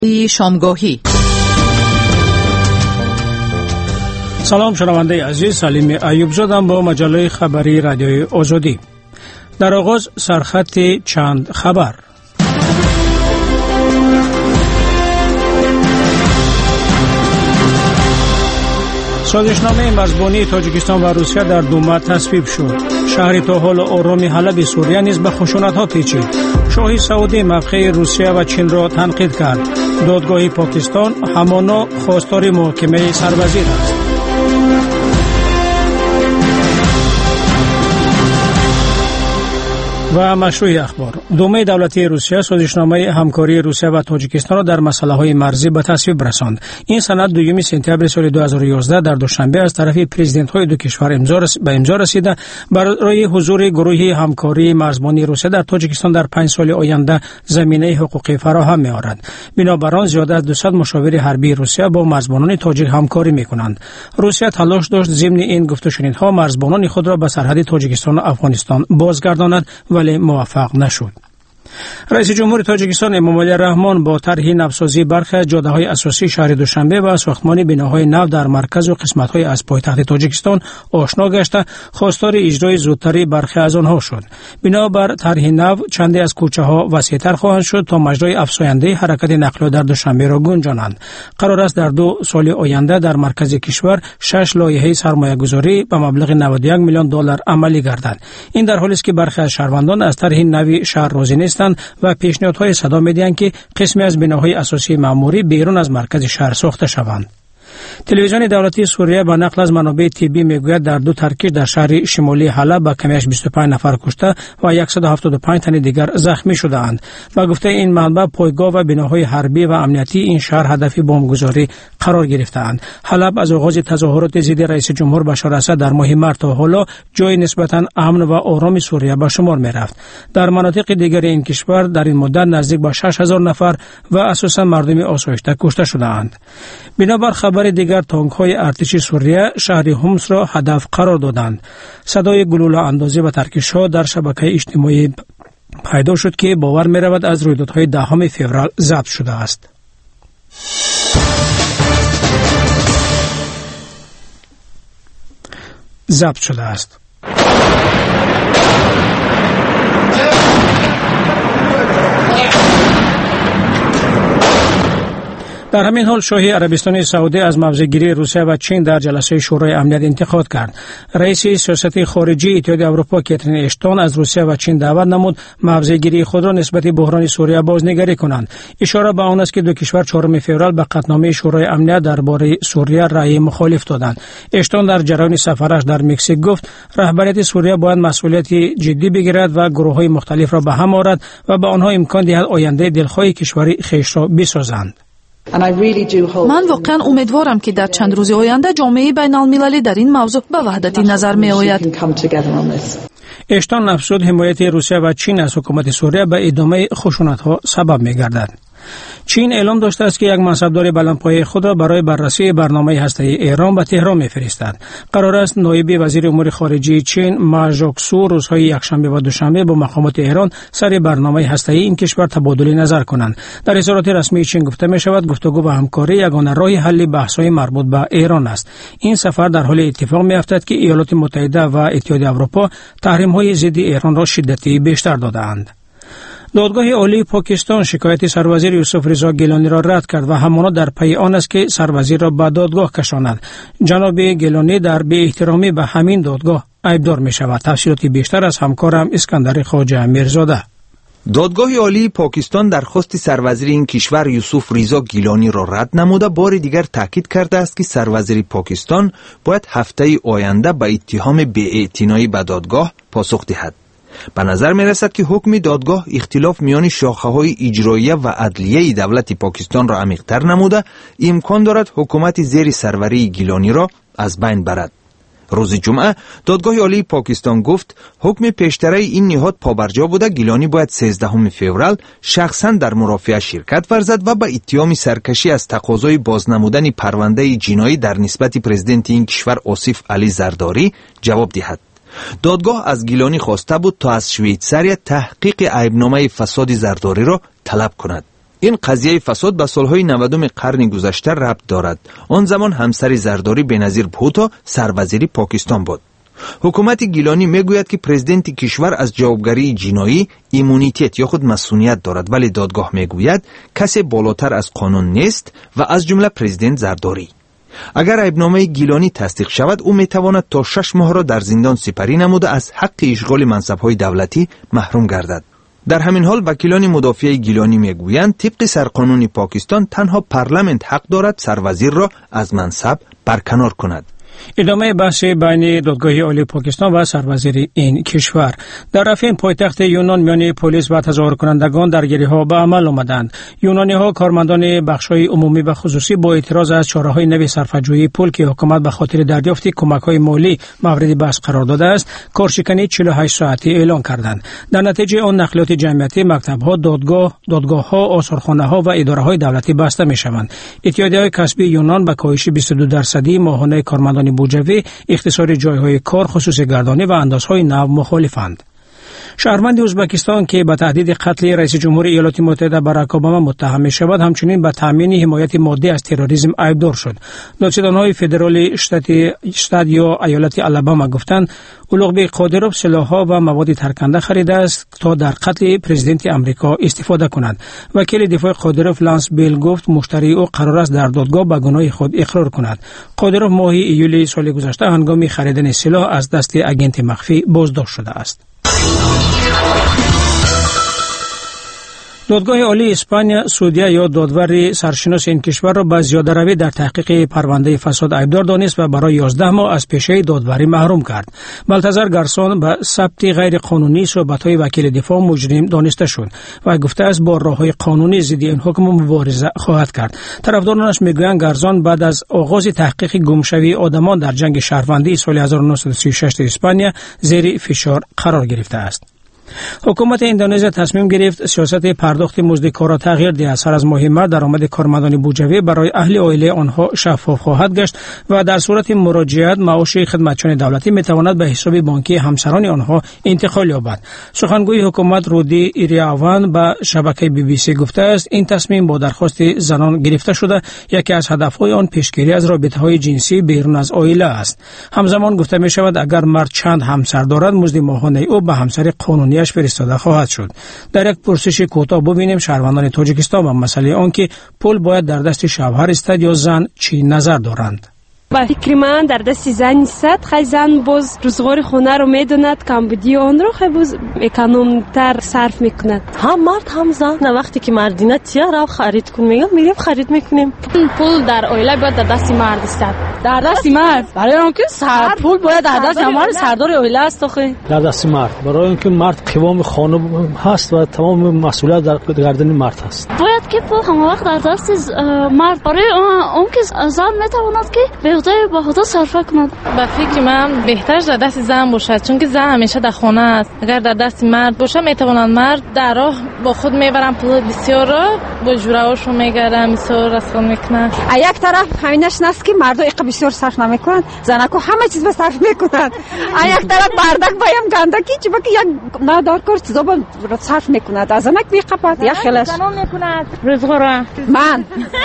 شامگاهی. سلام شنونده عزیز، سلیم ایوب زادم با مجله خبری رادیوی آزادی. در آغاز سرخط چند خبر. سازشنامه مرزبانی تاجیکستان و روسیه در دوما تصویب شد. شهر تا حال آرام حلب سوریه نیز به خشونت‌ها پیچید. شاهی سعودی موقع روسیه و چین را تنقید کرد. دادگاه پاکستان همانا خواستار محاکمه سربازی است. و مشروع اخبار. دومه دولتی روسیه سازشنامه همکاری روسیه و تاجیکستان را در مسائل مرزی به تصویب رساند. این سند 2 سپتامبر سال 2011 در دوشنبه از طرف پرزیدنت‌های دو کشور به امضا رسیده برای حضور گروه همکاری مرزبانی روسیه در تاجیکستان در 5 سال آینده زمینه حقوقی فراهم می‌آورد. بنابر آن زیاده از 200 مشاور حربی روسیه با مرزبانان تاجیک همکاری می‌کنند. روسیه تلاش داشت ضمن این گفت‌وشنیدها مرزبانان خود را به سرحد تاجیکستان و افغانستان بازگرداند ولی موفق نشد. رئیس جمهور تاجیکستان امامعلی رحمان با طرح نوسازی برخی جاده‌های اساسی شهر دوشنبه و ساختمان بناهای نو در مرکز و قسمت‌های از پایتخت تاجیکستان آشنا گشته خواستار اجرای زودتری برخی از آنها شد. بنابر طرح نو چندی از کوچه‌ها وسیع‌تر خواهند شد تا مجرای افزاینده حرکت نقلیه در دوشنبه را گنجانند. قرار است در 2 سال آینده در مرکز کشور 6 لایحه سرمایه‌گذاری به مبلغ 91 میلیون دلار عملی گردد. این در حالی است که برخی از شهروندان از طرح نو شهر راضی نیستند و پیشنهادهای صدا می‌دهند که قسمی از بناهای اساسی معموری بیرون از مرکز شهر ساخته شوند. تلویزیون دولتی سوریه با نقل از منابع طبی میگوید در 2 ترکیش در شهر شمالی حلب با کمیش 25 نفر کشته و 175 تن دیگر زخمی شده‌اند. با گفته این منبع پایگاه و بناهای حربی و امنیتی این شهر هدف بمبگذاری قرار گرفته‌اند. حلب از آغاز تظاهرات ضد رئیس جمهور بشار اسد در ماه مارس تا حالا جای نسبتاً امن و آرام سوریه به شمار می‌رفت. در مناطق دیگر این کشور در این مدت نزدیک به 6000 نفر و اساساً مردم آسایشته کشته شده‌اند. بنابر خبر دیگر تانک‌های ارتشی سوریه شهر حمص را هدف قرار دادند. صدای گلوله اندازی و ترکش‌ها در شبکه اجتماعی پیدا شد که باور می‌رود از رویدادهای 10 فوریه ضبط شده است. در همین حال شاهی عربستان سعودی از موضع‌گیری روسیه و چین در جلسه شورای امنیت انتقاد کرد. رئیس سیاست خارجی اتحادیه اروپا کاترین اشتون از روسیه و چین دعوت نمود موضع‌گیری خود را نسبت به بحران سوریه بازنگری کنند. اشاره به آن است که دو کشور 4 فوریه به قطعنامه شورای امنیت درباره سوریه رأی مخالف دادند. اشتون در جریان سفرش در مکزیک گفت رهبریت سوریه باید مسئولیت جدی بگیرد و گروه‌های مختلف را به هم آورد و به آنها امکان دهد آینده دلخواه کشوری خویش را بسازند. من واقعا امیدوارم که در چند روز آینده جامعه بین المللی در این موضوع به وحدتی نظر می آید. اشتون افزود حمایت روسیه و چین از حکومت سوریه به ادامه خشونت‌ها سبب می‌گردد. چین اعلام داشته است که یک منصبدار بلندپایه خود را برای بررسی برنامه هسته‌ای ایران به تهران می‌فرستد. قرار است نایب وزیر امور خارجه چین ما ژوکسو روزهای یکشنبه و دوشنبه با مقامات ایران سر برنامه هسته‌ای این کشور تبادل نظر کنند. در اظهارات رسمی چین گفته می‌شود گفتگو و همکاری یگانه راه حل بحث‌های مربوط به ایران است. این سفر در حال اتفاق می‌افتد که ایالات متحده و اتحادیه اروپا تحریم‌های ضد ایران را شدتی بیشتر داده‌اند. دادگاه عالی پاکستان شکایت سروزیر یوسف رضا گیلانی را رد کرد و همانا در پی آن است که سروزیر را به دادگاه کشاند. جناب گیلانی در بی احترامی به همین دادگاه عیبدار می شود. تفصیلات بیشتر از همکارم اسکندر خواجه میرزاده. دادگاه عالی پاکستان درخواست سروزیر این کشور یوسف رضا گیلانی را رد نموده بار دیگر تاکید کرده است که سروزیر پاکستان باید هفته آینده به اتهام بی‌اعتنایی به دادگاه پاسخ دهد. به نظر می رسد که حکم دادگاه اختلاف میان شاخه‌های اجراییه و عدلیه دولت پاکستان را عمیق‌تر نموده امکان دارد حکومت زیر سروری گیلانی را از بین برد. روز جمعه دادگاه عالی پاکستان گفت حکم پیشتر این نهاد پابرجا بوده گیلانی باید 13 فوریه شخصا در مرافعه شرکت ورزد و به اتهام سرکشی از تقاضای بازنمودن پرونده جنایی در نسبت پرزیدنت این کشور آصف علی زرداری جواب دهد. دادگاه از گیلانی خواسته بود تا از شویتزاریا تحقیق عیبنامه فساد زرداری را طلب کند. این قضیه فساد به سالهای 90 قرن گذشته ربط دارد. آن زمان همسر زرداری بنظیر بھوتو سروزیر پاکستان بود. حکومت گیلانی میگوید که پرزیدنت کشور از جوابگری جنایی ایمونیتت یا خود مسئولیت دارد، ولی دادگاه میگوید کسی بالاتر از قانون نیست و از جمله پرزیدنت زرداری. اگر ایبنامه گیلانی تصدیق شود، او میتواند تا 6 ماه را در زندان سپری نموده از حق اشغال منصب‌های دولتی محروم گردد. در همین حال وکیلان مدافع گیلانی میگویند طبق سرقانون پاکستان تنها پارلمانت حق دارد سروزیر را از منصب برکنار کند. ادامه بحث بین دادگاه عالی پاکستان و سروزیر این کشور. در رفین پایتخت یونان میان پلیس و تظاهر کنندگان درگیری‌ها به عمل آمدند. یونانی‌ها کارمندان بخش‌های عمومی و خصوصی با اعتراض از چاره‌های نوی صرفه‌جویی پول که حکومت به خاطر دریافت کمک‌های مالی مورد بحث قرار داده است، کارشکنی 48 ساعته اعلان کردند. در نتیجه آن نقلیات جمعیتی، مکتب‌ها، دادگاه‌ها، آثارخانه‌ها و اداره‌های دولتی بسته می‌شوند. اتحادیه‌های کسبی یونان به کاهش 22% ماهانه کارمندان بودجوی، اختصار جایهای کار، خصوصی گردانی و اندازهای نو مخالفند. شهروند ازبکستان که به تهدید قتل رئیس جمهور ایالات متحده باراک اوباما متهم می شود، همچنین به تامین حمایت مادی از تروریسم ایبدار شد. دادستان‌های فدرال شتات یا ایالت آلاباما گفتند اولوغبی قادروف سلاح‌ها و مواد ترکنده خریده است تا در قتل پرزیدنت آمریکا استفاده کند. وکیل دفاع قادروف لانس بیل گفت مشتری او قرار است در دادگاه به گناه خود اقرار کند. قادروف ماه ایول سال گذشته هنگام خریدن سلاح از دست اگنت مخفی بازداشت شده است. دادگاه عالی اسپانیا سودیا یا دادور سرشناس این کشور را به زیاده‌روی در تحقیق پرونده فساد ایبدار دانست و برای 11 ماه از پیشه دادوری محروم کرد. بلتزار گارسون به ثبت غیر قانونی صحبت‌های وکیل دفاع مجرم دانسته شد و گفته است با راه‌های قانونی ضد این حکم مبارزه خواهد کرد. طرفدارانش میگویند گارسون بعد از آغاز تحقیق گمشوی آدمان در جنگ شهروندی سال 1936 در اسپانیا زیر فشار قرار گرفته است. حکومت اندونزیا تصمیم گرفت سیاست پرداخت مزد کار را تغییر دهد. سر از ماه مارس درآمد کارمندان بودجوی برای اهل عائله آنها شفاف خواهد گشت و در صورت مراجعت معاش خدمتچیان دولتی میتواند به حساب بانکی همسران آنها انتقال یابد. سخنگوی حکومت رودی ایریاوان به شبکه BBC گفته است این تصمیم با درخواست زنان گرفته شده، یکی از هدفهای آن پیشگیری از رابطه‌های جنسی بیرون از عائله است. همزمان گفته می شود اگر مرد چند همسر دارد مزد ماهانه او به همسر قانونی فرستاده خواهد شد. در یک پرسش کوتاه ببینیم شهروندان تاجیکستان و مسئله آنکه پول باید در دست شوهر استاد یا زن چی نظر دارند. با فکر من در دست زن نیست. خیلی زن باز روزگار خونه رو میدوند، کمبودی آن رو خیلی باز اکونومتر صرف میکند. هم مرد هم زن. وقتی که مردینه تیا رو خرید کن میگم میریم خرید میکنیم. پول در عائله باید در دست مرد است. در دست مرد برای اینکه پول باید در دست مرد سردار عائله است. آخه در دست مرد برای اینکه مرد قوام خانه هست و تمام مسئولیت در گردن مرد هست. باید که پول همه وقت در دست مرد برای اون که زن میتواند که به خدا صرف کند. با فکر من بهتر در دست زن باشد، چون که زن همیشه در خانه است. اگر در دست مرد باشه میتوانند مرد در راه با خود میبرن پول بسیار را با جورهاشون میگردن بسیار رسم میکنن. یک طرف همینش نست که مردا اقا بسیار صرف نمیکنن، زنکو همه چیز به صرف میکنن. یک طرف بردک بایم گندکی چی باکی یک نادارکار چیزا با صرف میکند. از زنک بیقپد یا خیلش زنان میکند روزگار من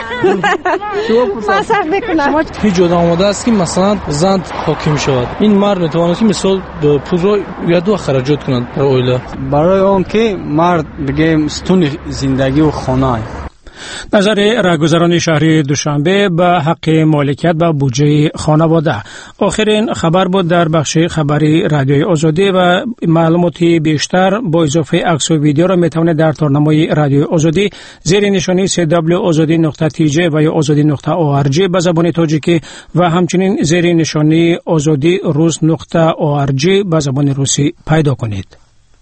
صرف میکنم. هیچ جدا آمده است که مثلا زن حاکم شود. این مرد میتواند که مثال پول رو یا دو خرجات کند برای عائله. برای اون که مرد بگیم ستون زندگی و خانه. نظر راهگذران شهری دوشنبه به حق مالکیت به بودجه خانواده. آخرین خبر بود در بخش خبری رادیوی آزادی و معلوماتی بیشتر با اضافه عکس و ویدیو را میتوانید در تارنمای رادیوی آزادی زیر نشانی www.azadi.tj و یا azadi.org به زبان تاجیکی و همچنین زیر نشانی azadi.rus.org به زبان روسی پیدا کنید.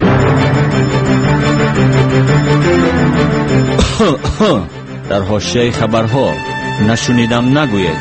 در حاشیه خبرها نشنیدم نگوید.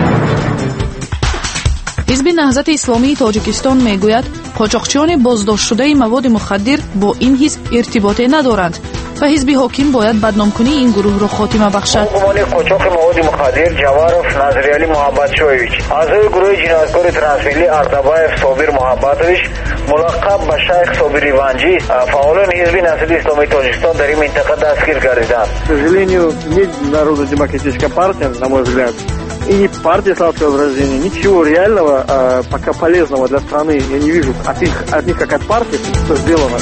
حزب نهضت اسلامی تاجیکستان میگوید قاچاقچیان بازداشت شده مواد مخدر با این حزب ارتباطی ندارند. و حزب حاکم باید بدنامکنی این گروه را خاتمه بخشد. گمان قاچاق مواد مخدر جوارف نظریالی محبتشویویچ اعضای گروه جنایتکار ترانسمیلی اردبایف صابر محبتویچ ملقب به شیخ صابری وانجی فعالان حزب نسل اسلامی تاجیکستان در این منطقه دستگیر گردیدند. К сожалению, Народно-демократическая партия, на мой взгляд, и партия «Славское выражение» ничего реального, пока полезного для страны я не вижу от них как от партии, что сделано.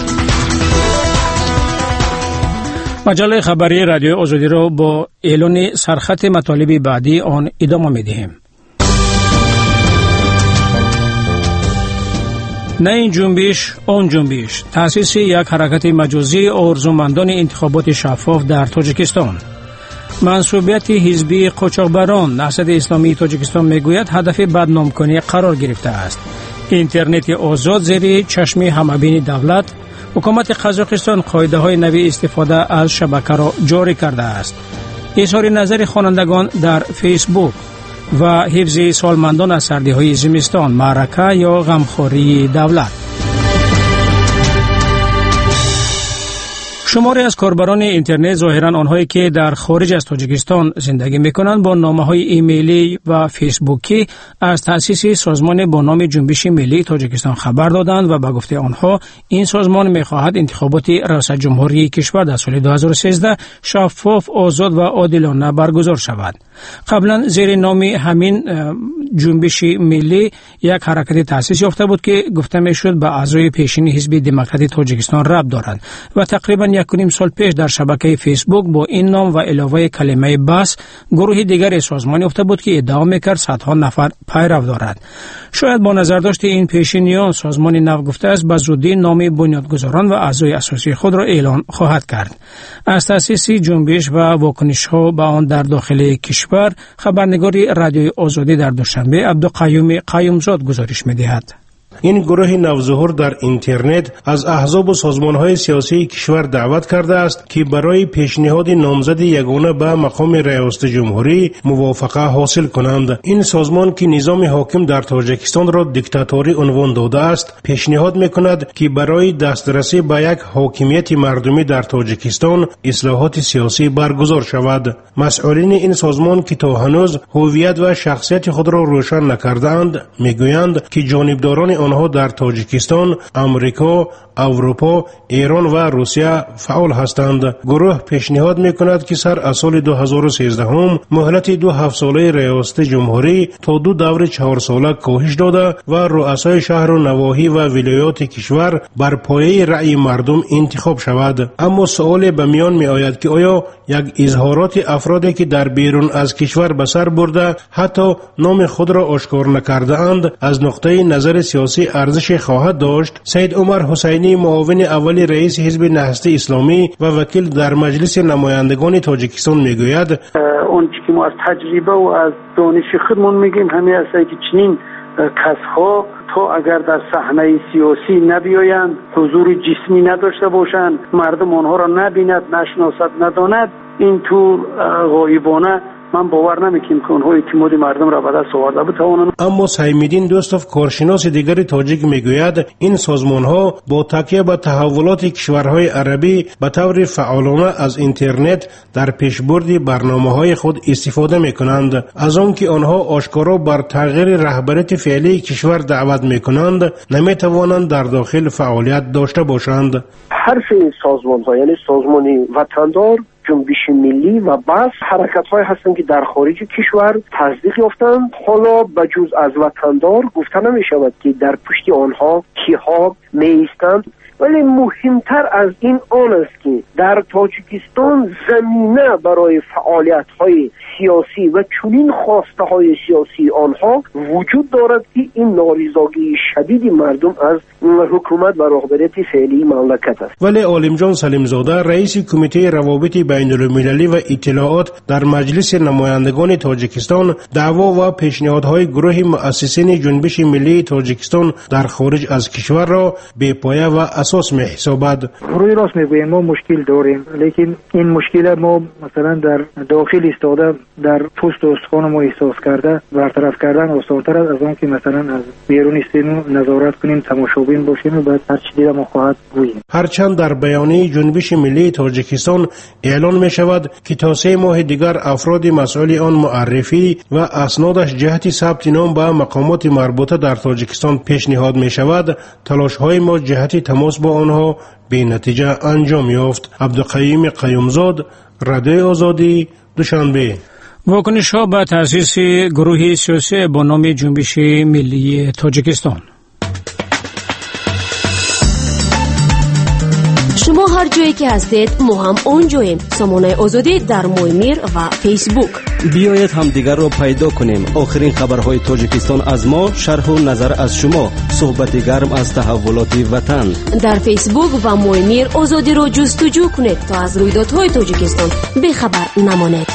مجله خبری رادیو آزادی را با اعلان سرخط مطالب بعدی آن ادامه می‌دهیم. نه این جنبش آن جنبش، تأسیس یک حرکت مجازی آرزومندان انتخابات شفاف در تاجیکستان. منصوبیت حزبی قاچاقبران نهضت اسلامی تاجیکستان میگوید هدف بدنام کنی قرار گرفته است. اینترنت آزاد زیر چشم همه‌بین دولت، حکومت قزاقستان قاعده های نوی استفاده از شبکه را جاری کرده است. اظهار نظر خوانندگان در فیسبوک و حفظ سالمندان از سردی های زمستان، معرکه یا غمخواری دولت. شماری از کاربران اینترنت ظاهراً آنهایی که در خارج از تاجیکستان زندگی می‌کنند با نامه‌های ایمیلی و فیسبوکی از تأسیس سازمان با نام جنبش ملی تاجیکستان خبر دادند و به گفته آنها این سازمان می‌خواهد انتخابات ریاست جمهوری کشور در سال 2013 شفاف، آزاد و عادلانه برگزار شود. قبلا زیر نام همین جنبش ملی یک حرکت تأسیس یافته بود که گفته می‌شد به اعضای پیشین حزب دموکرات تاجیکستان ربط دارد و تقریباً 1.5 سال پیش در شبکه فیسبوک با این نام و علاوه کلمه بس گروه دیگر سازمانی یافته بود که ادعا می‌کرد صدها نفر پیرو دارد. شاید با نظرداشت این پیشینیان سازمان نو گفته است به زودی نام بنیادگذاران و اعضای اساسی خود را اعلان خواهد کرد. از تأسیس جنبش و واکنش‌ها به آن در داخل کشور خبرنگار رادیوی آزادی در دوشنبه عبدالقیوم قیومزاد گزارش می‌دهد. این گروه نوظهور در اینترنت از احزاب و سازمان‌های سیاسی کشور دعوت کرده است که برای پیشنهاد نامزد یگانه به مقام ریاست جمهوری موافقه حاصل کنند. این سازمان که نظام حاکم در تاجیکستان را دیکتاتوری عنوان داده است، پیشنهاد می‌کند که برای دسترسی به یک حاکمیت مردمی در تاجیکستان اصلاحات سیاسی برگزار شود. مسئولین این سازمان که تا هنوز هویت و شخصیت خود را روشن نکرده‌اند، می‌گویند که جانبداران آنها در تاجیکستان، امریکا، اروپا، ایران و روسیه فعال هستند. گروه پیشنهاد می‌کند که سر از سال 2013 مهلت 2 ساله ریاست جمهوری تا 2 دور 4 ساله کاهش داده و رؤسای شهر و نواحی و ولایات کشور بر پایه رأی مردم انتخاب شود. اما سوال به میان می آید که آیا یک اظهارات افرادی که در بیرون از کشور به سر برده حتی نام خود را آشکار نکرده اند از نقطه نظر سیاسی ارزش خواهد داشت؟ سید عمر حسینی، معاون اول رئیس حزب نهضت اسلامی و وکیل در مجلس نمایندگان تاجیکستان میگوید اون که ما از تجربه و از دانش خودمون میگیم همین است که چنین کسها تا اگر در صحنه سیاسی نبیایند، حضور جسمی نداشته باشند، مردم آنها را نبیند، نشناسد، نداند، این طور غایبانه من باور نمیکنم که اونها اعتماد مردم را به دست آورده بتوانند. اما سیم‌الدین دوستوف، کارشناس دیگر تاجیک، میگوید این سازمان‌ها با تکیه به تحولات کشورهای عربی به طور فعالانه از اینترنت در پیشبرد برنامه‌های خود استفاده می‌کنند. از آنکه آنها آشکارا بر تغییر رهبریت فعلی کشور دعوت می‌کنند، نمی‌توانند در داخل فعالیت داشته باشند. حرف این سازمان‌ها، یعنی سازمانی وطندار، جنبش ملی و بس حرکت‌های هستند که در خارج کشور تصدیق یافتند. حالا بجز از وطندار گفته نمی‌شود که در پشت آنها کیها می‌ایستند، ولی مهمتر از این آن است که در تاجیکستان زمینه برای فعالیت‌های سیاسی و چنین خواسته‌های سیاسی آنها وجود دارد که این نارضایتی شدید مردم از حکومت و رهبریت فعلی مملکت است. ولی عالمجان سلیمزاده، رئیس کمیته روابط بین‌المللی و اطلاعات در مجلس نمایندگان تاجیکستان، دعوا و پیشنهادهای گروه مؤسسین جنبش ملی تاجیکستان در خارج از کشور را بی‌پایه و اساس می‌حسابد. روی راست میگوییم، ما مشکل داریم، لیکن این مشکل ما مثلا در داخل ایستاده در پوست و استخوان ما احساس کرده برطرف کردن آسان‌تر است از آن که مثلا از بیرون استیم نظارت کنیم، تماشابین باشیم و بعد هر چی دیدم خواهد گوییم. هرچند در بیانیه جنبش ملی تاجیکستان اعلان می شود که تا 3 ماه دیگر افراد مسئول آن معرفی و اسنادش جهت ثبت نام به مقامات مربوطه در تاجیکستان پیشنهاد می شود، تلاش های ما جهت تماس با آنها به نتیجه انجام یافت. عبدالقیوم قیومزاد، رادیو آزادی، دوشنبه. واکنش ها به تأسیس گروه سیاسی با نام جنبش ملی تاجیکستان. شما هر جایی که هستید ما هم اونجاییم. سامانه آزادی در مویمیر و فیسبوک. بیایید هم دیگر را پیدا کنیم. آخرین خبرهای تاجیکستان از ما، شرح و نظر از شما، صحبت گرم از تحولات وطن. در فیسبوک و مویمیر آزادی را جستجو کنید تا از رویدادهای تاجیکستان بی‌خبر نمانید.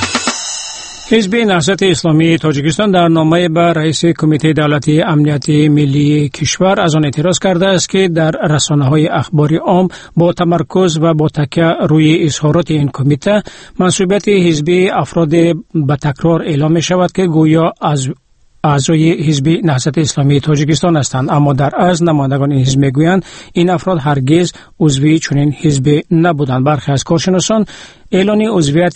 حزب نهضت اسلامی تاجیکستان در نامه به رئیس کمیته دولتی امنیت ملی کشور از آن اعتراض کرده است که در رسانه‌های اخباری عام با تمرکز و با تکیه روی اظهارات این کمیته منصوبیت حزبی افراد به تکرار اعلام می شود که گویا از اعضای حزب نهضت اسلامی تاجیکستان هستند، اما در اصل نمایندگان این حزب میگویند این افراد هرگز عضو چنین حزب نبودند. برخی از کارشناسان اعلان عضویت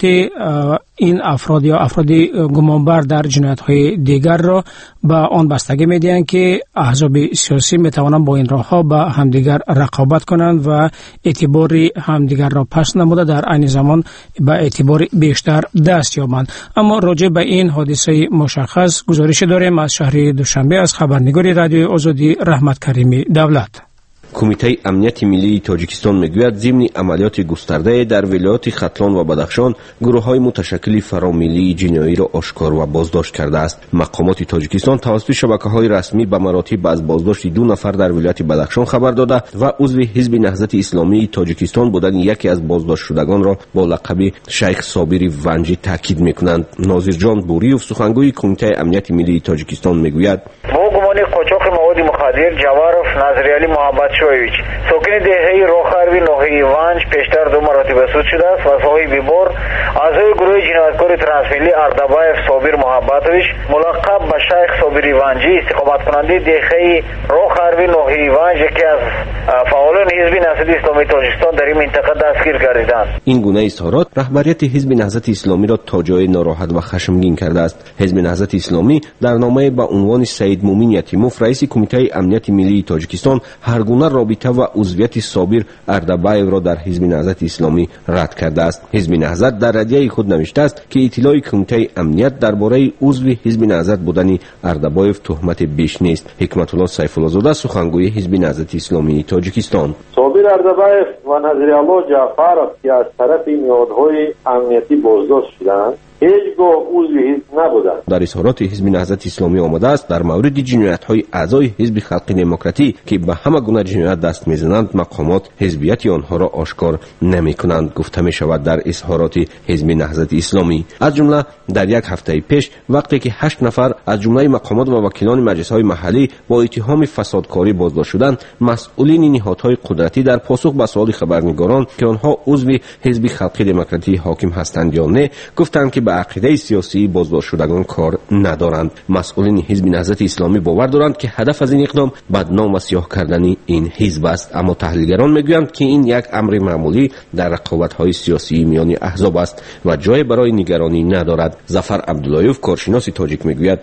این افراد یا افراد گمانبر در جنایت‌های دیگر را به آن بستگی می‌دهند که احزاب سیاسی می‌توانند با این راه‌ها به همدیگر رقابت کنند و اعتبار همدیگر را پس نموده در عین زمان به اعتبار بیشتر دست یابند. اما راجع به این حادثه مشخص گزارش داریم از شهر دوشنبه از خبرنگار رادیو آزادی رحمت کریمی دولت. کمیته امنیت ملی تاجیکستان میگوید ضمن عملیات گسترده در ولایات ختلان و بدخشان گروه‌های متشکل فراملی جنایی را آشکار و بازداشت کرده است. مقامات تاجیکستان توسط شبکه‌های رسمی به مراتب از بازداشت 2 نفر در ولایت بدخشان خبر داده و عضو حزب نهضت اسلامی تاجیکستان بودن یکی از بازداشت شدگان را با لقب شیخ صابری ونجی تاکید می‌کنند. ناظر جان بوریوف سخنگوی کمیته امنیت ملی تاجیکستان میگوید قاچاق مواد مخدر جوارف نظریالی محبت شویویچ ساکن دهه روخروی ناحیه ونج پیشتر 2 مراتب سود شده است و صاحب بار اعضای گروه جنایتکار ترانسملی اردبایف صابر محبتویچ ملقب به شیخ صابری ونجی استقامت کننده دهه روخروی ناحیه ونج یکی از فعالان حزب نهضت اسلامی تاجیکستان در این منطقه دستگیر گردیدند. این گونه اظهارات رهبریت حزب نهضت اسلامی را تا جای ناراحت و خشمگین کرده است. حزب نهضت اسلامی در نامه با عنوان سید مومن یتیموف رئیس کمیته امنیت ملی تاجیکستان هر گونه رابطه و عضویت صابر اردبایف را در حزب نهضت اسلامی رد کرده است. حزب نهضت در ردیه خود نوشته است که اطلاع کمیته امنیت درباره عضو حزب نهضت بودن اردبایف تهمت بیش نیست. حکمت الله سیف الله زاده سخنگوی حزب نهضت اسلامی تاجیکستان. صابر اردبایف و نظریالله جعفرov که از طرف نهادهای امنیتی بازداشت شدند هیچگاه عضو حزب نبودند. در اظهارات حزب نهضت اسلامی آمده است در مورد جنایت‌های اعضای حزب خلق دموکراتی که به همه گونه جنایت دست می‌زنند مقامات حزبیت آنها را آشکار نمی‌کنند. گفته می‌شود در اظهارات حزب نهضت اسلامی از جمله در یک هفته پیش وقتی که 8 نفر از جمله مقامات و وکیلان مجلس‌های محلی با اتهام فسادکاری بازداشت شدند، مسئولین نهادهای قدرتی در پاسخ به سوال خبرنگاران که آنها عضو حزب خلق دموکراتی حاکم هستند یا نه گفتند که به عقیده سیاسی بازداشت شدگان کار ندارند. مسئولین حزب نهضت اسلامی باور دارند که هدف از این اقدام بدنام و سیاه کردن این حزب است، اما تحلیلگران میگویند که این یک امر معمولی در رقابت‌های سیاسی میان احزاب است و جای برای نگرانی ندارد. ظفر عبداللهیوف کارشناس تاجیک میگوید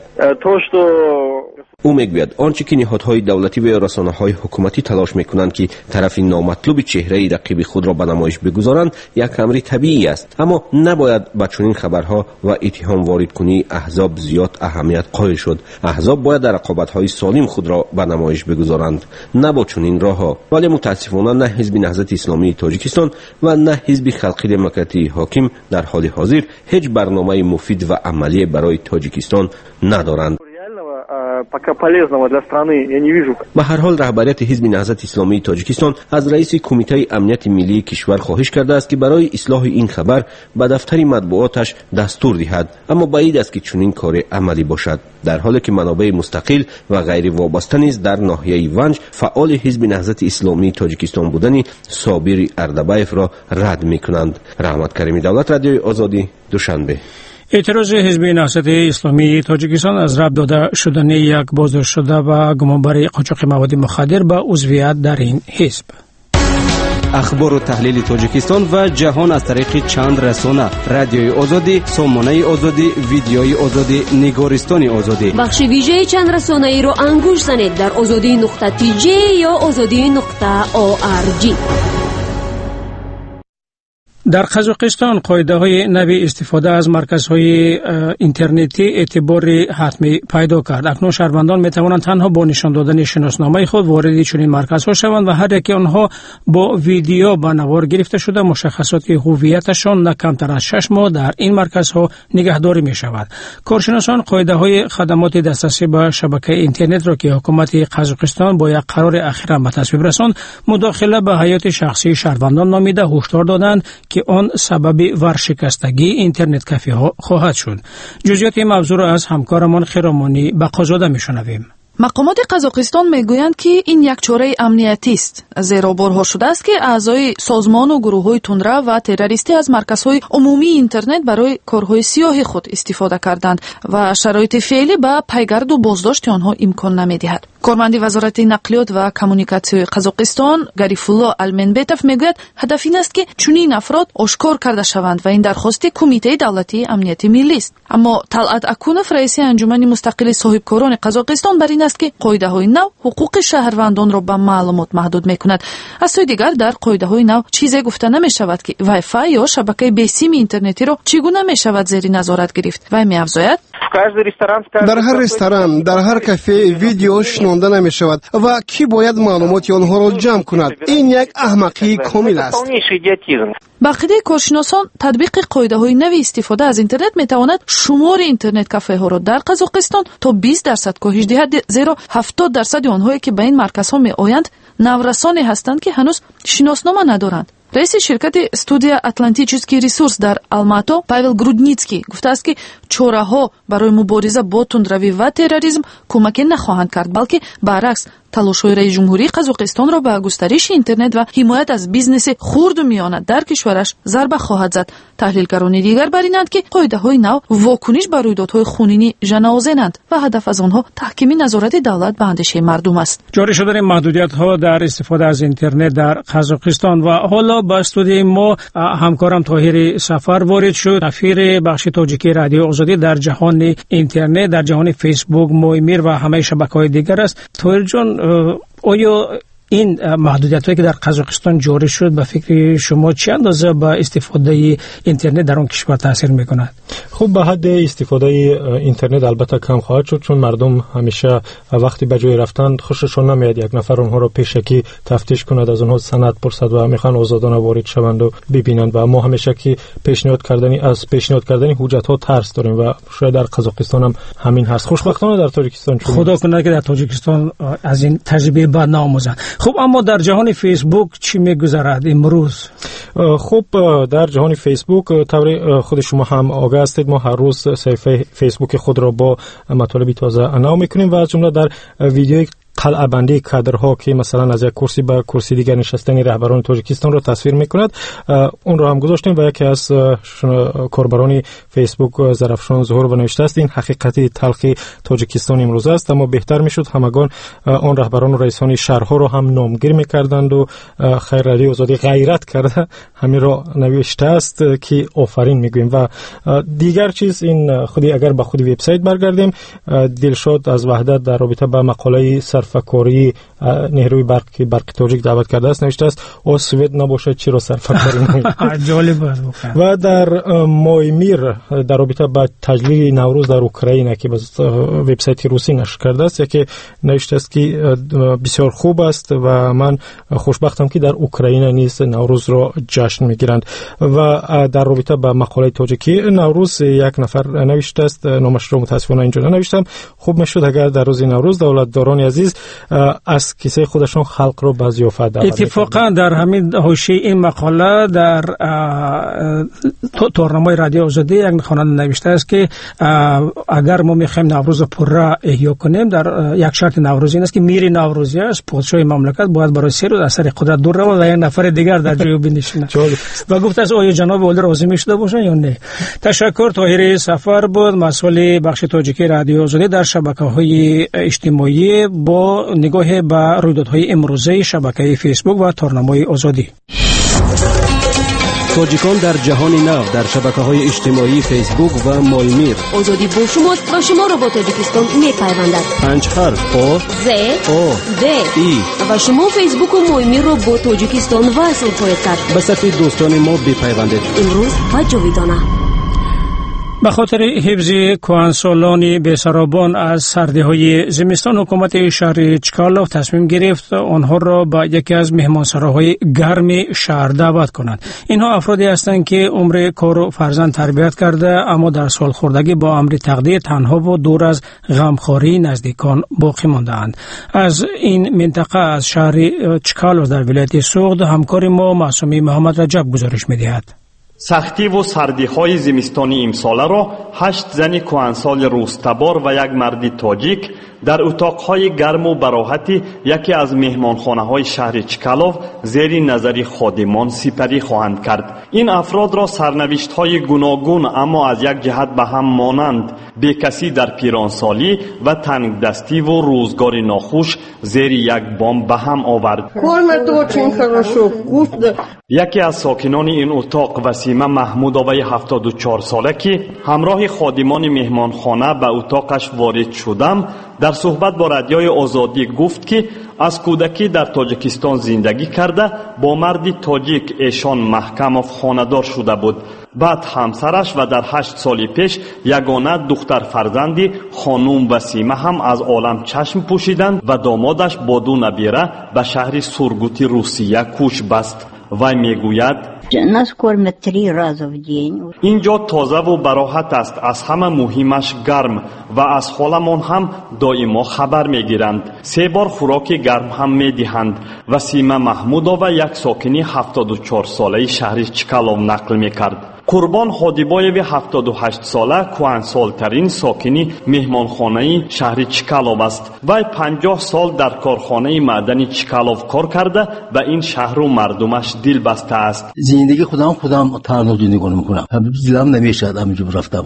او میگوید آنچه که نهادهای دولتی و رسانه‌های حکومتی تلاش میکنند که طرف نامطلوب چهره رقیب خود را به نمایش بگذارند یک امر طبیعی است، اما نباید با چنین خبرها و اتهام وارد کنی احزاب زیاد اهمیت قائل شد. احزاب باید در رقابت‌های سالم خود را به نمایش بگذارند، نه با چنین راهها. ولی متاسفانه نه حزب نهضت اسلامی تاجیکستان و نه حزب خلق دموکراتی حاکم در حال حاضر هیچ برنامه مفید و عملی برای تاجیکستان ندارند. пока полезного для страны я не вижу. به هر حال رهبریت حزب نهضت اسلامی تاجیکستان از رئیس کمیته امنیت ملی کشور خواهش کرده است که برای اصلاح این خبر به دفتر مطبوعاتش دستور دهد، اما بعید است که چنین کار عملی باشد، در حالی که منابع مستقل و غیر وابسته نیز در ناحیه ونج فعال حزب نهضت اسلامی تاجیکستان بودن صابر اردبایف را رد می‌کنند. رحمت کریمی دولت، رادیوی آزادی، دوشنبه. اعتراض حزب نهضت اسلامی تاجیکستان از ربط داده شدن یک بازداشت شده و گمانبر قاچاق مواد مخدر به عضویت در این حزب. اخبار و تحلیل تاجیکستان و جهان از طریق چند رسانه: رادیوی آزادی، سامانه آزادی، ویدیوی آزادی، نگارستان آزادی. بخش ویژه چند رسانه ای را انگوش زنید در azadi.tj یا azadi.org. در قزاقستان قاعده‌های نوی استفاده از مرکزهای اینترنتی اعتبار حتمی پیدا کرد. اکنون شهروندان می‌توانند تنها با نشان دادن شناسنامه خود وارد چنین مرکزها شوند و هر یک آنها با ویدیو به نوار گرفته شده مشخصات هویتشان نه کمتر از 6 ماه در این مرکزها نگهداری می‌شود. کارشناسان قاعده‌های خدمات دسترسی به شبکه اینترنت را که حکومت قزاقستان با یک قرار اخیرا به تصویب رساند مداخله به حیات شخصی شهروندان نامیده هشدار دادند که آن سبب ورشکستگی اینترنت کافی ها خواهد شد. جزئیات این موضوع را از همکارمان خیرامانی بقازاده میشنویم. مقامات قزاقستان میگویند که این یک چاره امنیتی است، زیرا بارها شده است که اعضای سازمان و گروه‌های تندرو و تروریستی از مرکزهای عمومی اینترنت برای کارهای سیاه خود استفاده کردند و شرایط فعلی به پیگرد و بازداشت آنها امکان نمی‌دهد. کارمند وزارت نقلیات و کمونیکاسیون قزاقستان گریفولا المنبتوف میگوید هدف این است که چنین افراد آشکار کرده شوند و این درخواست کمیته دولتی امنیت ملی است. اما طلعت اکونوف رئیس انجمن مستقل صاحبکاران قزاقستان بر این است که قاعده‌های نو حقوق شهروندان را به معلومات محدود می‌کند. از سوی دیگر در قاعده‌های نو چیزی گفته نمی‌شود که وای فای یا شبکه بیسیم اینترنتی را چگونه می‌شود زیر نظارت گرفت. و می‌افزاید در هر رستوران، در هر کافه ویدیو شنونده نمی شود و کی باید معلومات آنها را جمع کند. این یک احمقی کامل است. با عقیده کارشناسان تطبیق قاعده‌های نوی استفاده از اینترنت می‌تواند شمار اینترنت کافه‌ها را در قزاقستان تا 20% کاهش دهد، زیرا 70% آنهایی که به این مرکزها می‌آیند نورسانی هستند که هنوز شناسنامه ندارند. رئیس شرکت استودیا اتلانتیچیسکی ریسورس در آلماتو پاول گرودنیцкий گفته است که چاره‌ها برای مبارزه با تندروی و تروریسم کمک نخواهند کرد، بلکه برعکس تلاش‌های رئیس جمهوری قزاقستان را به گسترش اینترنت و حمایت از بیزنس خرد و میانه در کشورش ضربه خواهد زد. تحلیلگران دیگر بر اینند که قاعده‌های نو واکنش بر رویدادهای خونینی ژنوزنند و هدف از آنها تحکیم نظارت دولت به اندیشه مردم است. جاری شدن محدودیت‌ها در استفاده از اینترنت در قزاقستان و حالا با استودیوی ما همکارم طاهر سفر وارد شد، سفیر بخش تاجیکی رادیو آزادی در جهان اینترنت، در جهان فیسبوک، مویمیر و همه شبکه‌های دیگر است. طاهر جان، آیا این محدودیت‌هایی که در قزاقستان جاری شد به فکر شما چه اندازه به استفاده اینترنت در آن کشور تاثیر می‌کند؟ خب به حد استفاده اینترنت البته کم خواهد شد، چون مردم همیشه وقتی به جای رفتن خوششون نمیاد یک نفر اونها رو پیشکی تفتیش کند، از اونها سند پرسد و میخوان آزادانه وارد شوند و ببینند و ما همیشه که پیشنهاد کردنی حجت‌ها ترس داریم و شاید در قزاقستان هم همین هست. خوشبختانه در تاجیکستان خدا کنه که در تاجیکستان از این تجربه بد نآموزند. خب اما در جهان فیسبوک چی میگذرد امروز؟ خب در جهان فیسبوک طور خود شما هم آگاه هستید، ما هر روز صفحه فیسبوک خود را با مطالب تازه اناو میکنیم و از جمله در ویدیوی قلعه بندی کادرها که مثلا از یک کرسی به کرسی دیگر نشستن رهبران تاجیکستان را تصویر میکند اون را هم گذاشتیم و یکی از کاربران فیسبوک ظرفشان ظهور و نوشته است این حقیقتی تلخی تاجیکستان امروز است، اما بهتر میشد همگان آن رهبران و رئیسان شهرها را هم نامگیر میکردند و خیر رادیو آزادی غیرت کرده همین را نوشته است که آفرین میگویم. و دیگر چیز این خودی اگر به خود وبسایت برگردیم، دلشاد از وحدت در رابطه با مقاله صرفه‌کاری نیروی برق تاجیک دعوت کرده است، نوشته است او سوئد نباشه چرا صرفه‌کاری نمی‌کنه. جالب است. و در مویمیر در رابطه با تجلیل نوروز در اوکراین که باز وبسایت روسی نشر کرده است که نوشته است که بسیار خوب است و من خوشبختم که در اوکراین نیز نوروز را جشن میگیرند. و در رابطه با مقاله تاجیکی نوروز یک نفر نوشته است، نامش رو متاسفانه اینجا ننوشتم، خوب میشد اگر در روز نوروز دولتداران عزیز عزیز از کیسه خودشون خلق رو به ضیافت دعوت. اتفاقا در همین حاشیه این مقاله در تورنمای رادیو آزادی یک خواننده نوشته است که اگر ما میخوایم نوروز پررا احیا کنیم، در یک شرط نوروزی این است که میر نوروزی است، پادشاه مملکت باید برای 3 روز از سر قدرت دور رود و یک نفر دیگر در جای بنشینه. و گفت است آیا جناب اول راضی میشده باشن یا نه. تشکر. طاهر سفر بود، مسئول بخش تاجیکی رادیو آزادی در شبکه‌های اجتماعی با نگاه به رویدادهای امروزه شبکه فیسبوک و تورنمای آزادی. تاجیکان در جهان نو در شبکه‌های اجتماعی فیسبوک و مولمیر. آزادی با شماست و شما را با تاجیکستان می‌پیوندد. 5 حرف او ز او د ای و شما فیسبوک و مولمیر را با تاجیکستان وصل خواهید کرد. به صفحه دوستان ما بپیوندید. امروز و جاویدانه. به خاطر حفظ کهنسالان بی‌سرابان از سردی‌های زمستان، حکومت شهر چکالوف تصمیم گرفت آنها را به یکی از مهمانسراهای گرم شهر دعوت کنند. اینها افرادی هستند که عمر کار و فرزند تربیت کرده اما در سالخوردگی با امر تقدیر تنها و دور از غمخواری نزدیکان باقی مانده‌اند. از این منطقه از شهر چکالوف در ولایت سوغد همکار ما معصومی محمد رجب گزارش می‌دهد. سختی و سردی‌های زمستانی امساله را 8 زن کهنسال روستبار و یک مرد تاجیک در اتاقهای گرم و براحتی یکی از مهمانخانه‌های شهر چکالوف زیر نظر خادمان سپری خواهند کرد. این افراد را سرنوشت‌های گوناگون اما از یک جهت به هم مانند بیکسی در پیرانسالی و تنگدستی و روزگار ناخوش زیر یک بام به هم آورد. یکی از ساکنان این اتاق وسیمه محمودوی 74 ساله که همراه خادمان مهمانخانه به اتاقش وارد شدم در صحبت با رادیوی آزادی گفت که از کودکی در تاجیکستان زندگی کرده با مردی تاجیک ایشان محکم خانه‌دار شده بود. بعد همسرش و در 8 سال پیش یگانه دختر فرزندی خانم وسیمه هم از عالم چشم پوشیدند و دامادش با 2 نبیره به شهر سورگوتی روسیه کوچ بست. وی میگوید اینجا تازه و براحت است، از همه مهمش گرم و از حالمان هم دائما خبر میگیرند. 3 بار خوراک گرم هم میدهند. وسیمه محمودووا یک ساکنی 74 ساله شهر چکالوف نقل میکرد. قربان هادیبایوی 78 ساله کهنسالترین ساکنی مهمانخانه شهر چکالوف است. وی 50 سال در کارخانه معدنی چکالوف کار کرده و این شهر و مردمش دل بسته است. زندگی خودم تنها زندگی میکنم. دلم نمیشد همینجا رفتم.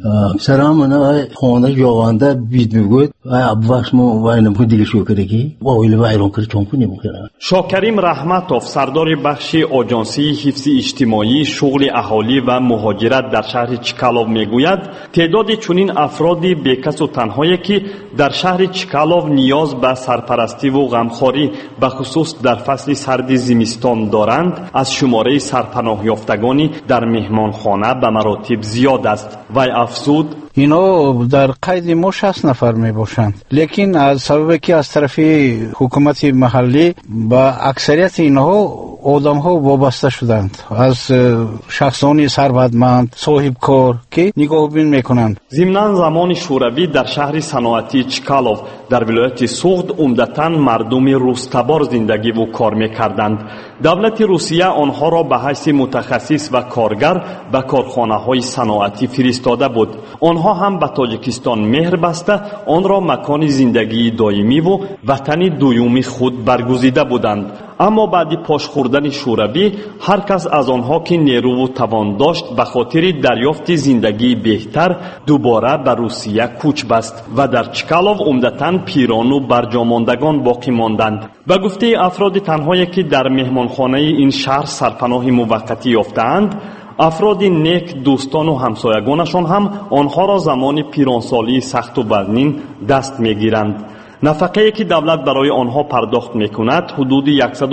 سرم من خانه جوانده بید میگوید و ابواش مو و اینم دیگه شوکرگی و اویل و ایران کر چون کنیم میکنم. شاکریم رحمتوف سردار بخش آژانسی حفظ اجتماعی شغل اهالی و مهاجرت در شهر چکالوف میگوید تعداد چنین افرادی بیکس و تنهایی که در شهر چکالوف نیاز به سرپرستی و غمخواری به خصوص در فصل سرد زمستان دارند از شماره سرپناه یافتگانی در مهمانخانه به مراتب زیاد است. وی افزود اینا در قید ما 60 نفر می باشند، لیکن از سبب که از طرف حکومت محلی با اکثریت اینها آدم ها وابسته شدند از شخصانی ثروتمند صاحب کار که نگاهبین میکنند. ضمن زمان شوروی در شهر صنعتی چکالوف در ولایت سوغد عمدتاً مردم روستبار زندگی و کار میکردند. دولت روسیه آنها را به حیث متخصص و کارگر به کارخانه های صنعتی فرستاده بود. آنها هم به تاجیکستان مهر بسته آن را مکان زندگی دائمی و وطن دومی خود برگزیده بودند. اما بعد پاش خوردن شوروی هر کس از آنها که نیرو و توان داشت به خاطر دریافت زندگی بهتر دوباره به روسیه کوچ بست و در چکالوف عمدتاً پیران و برجاماندگان باقی ماندند. به گفته افراد تنهایی که در مهمانخانه این شهر سرپناه موقتی یافتند، افراد نیک دوستان و همسایگانشان هم آنها را زمان پیرانسالی سخت و وزنین دست میگیرند. نفقه‌ای که دولت برای آنها پرداخت میکند حدود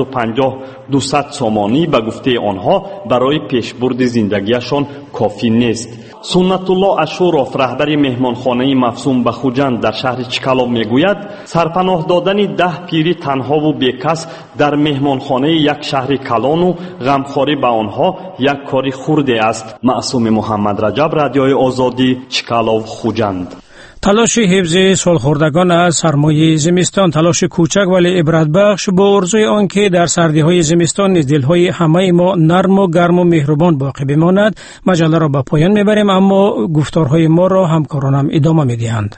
150-200 سامانی به گفته آنها برای پیشبرد زندگیشان کافی نیست. سنت الله اشوروف رهبر مهمانخانه مفسوم به خوجند در شهر چکالوف میگوید سرپناه دادن 10 پیری تنها و بیکس در مهمانخانه یک شهر کلان و غمخواری به آنها یک کاری خرده است. معصوم محمد رجب، رادیوی آزادی، چکالوف، خوجند. تلاش حفظ سالخوردگان از سرمایه زمستان تلاش کوچک ولی عبرت بخش با آرزوی آن که در سردی های زمستان نیز دلهای همه ما نرم و گرم و مهربان باقی بماند. مجله را به پایان میبریم، اما گفتارهای ما را همکارانم ادامه میدهند.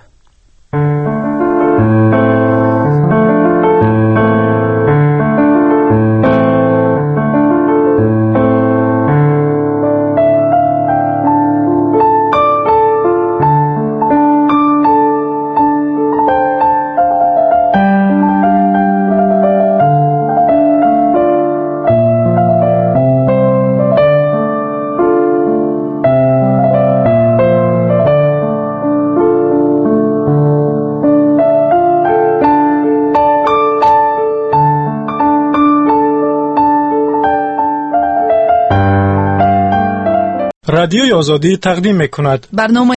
رادیوی آزادی تقدیم می‌کند. برنامه